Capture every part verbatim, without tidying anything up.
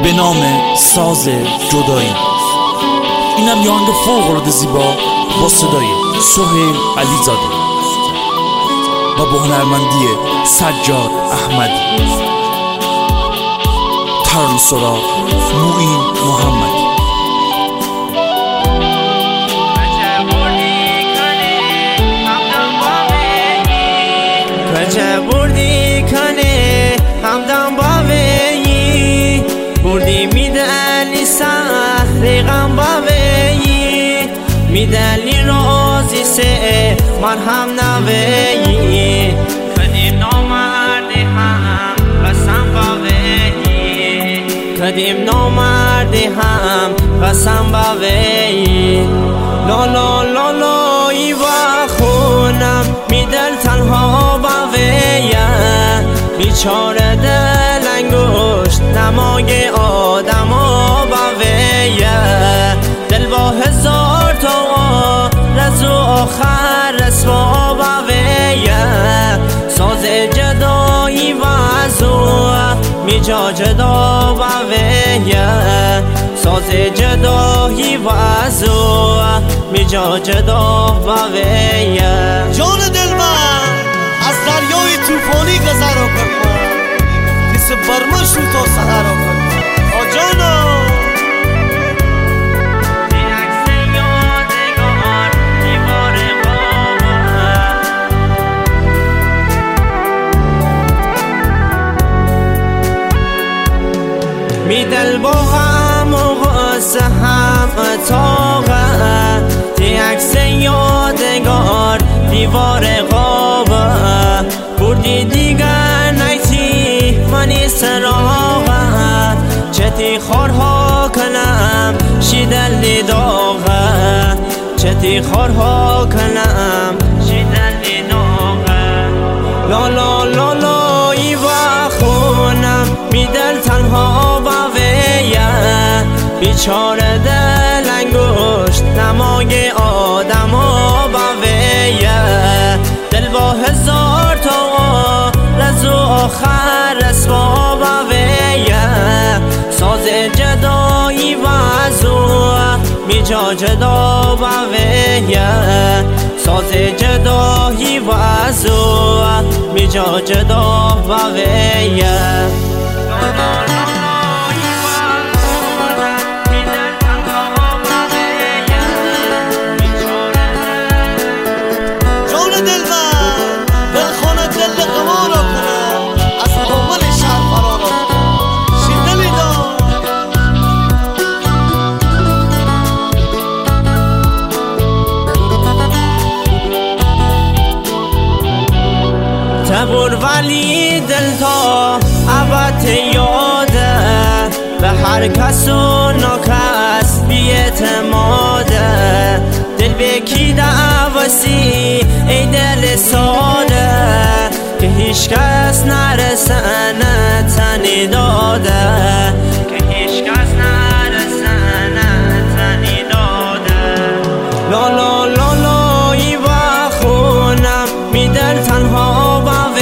به نام ساز جدایی. اینم یه آهنگ فوق‌العاده زیبا با صدای سهیل علیزاده و با هنرمندی سجاد احمدی. ترانه‌سرا معین محمدی. کجا بردی کنه همدم باوی بردی میدلی سهر غم باوی میدلی روزی سه مرهم نوی کدیم نامردی هم قسم باوی کدیم نامردی هم قسم باوی لالا لالا ای و خونم میدل تنها باویه بیچاره دل انگشت نمای آدما باویه دل با هزار تا رز و آخر رسوا باویه ساز جدایی و ازو میجا جدا باویه ساز جدایی و ازو میجا جدا باویه. جان دل من از دریای توفانی گذرا کن مثل برمش رو تا سهرا کن آجانا می دل با هم و غصه هم اتاقه تی عکس یادگار دیوار قابه بردی دیگر نیتی منی سراغه چتی خورها کنم شیدلی داغه چتی خورها کنم شیدلی داغه لالا لالا ای و خونم می دل تنها باویه بیچاره دل انگشت نمای آدما باویه دل با هزار تا رز و آخر رسوا باویه ساز جدایی و ازو میجا جدا باویه ساز جدایی و ازو میجا جدا باویه. تبور ولی دل تا ابد یاده به هر کس و ناکس بی‌اعتماده دل به کی دعوسی ای دل ساده که هیچ کس نرسنه تنی داده که هیچ کس نرسنه تنی داده لالا لالا ای و خونم می دل تنها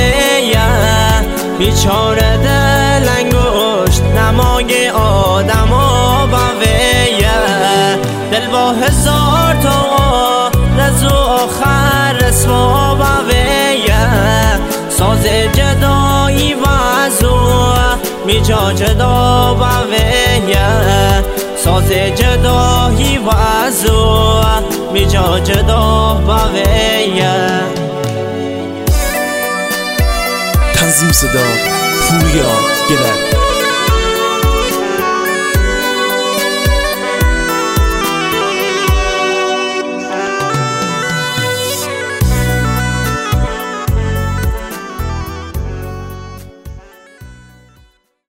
بیچاره دل انگشت نمای آدما باویه دل با هزار تا رز و آخر رسوا باویه ساز جدایی و ازو میجا جدا باویه ساز جدایی و ازو میجا جدا باویه. تنظیم صدا پوریا گلر.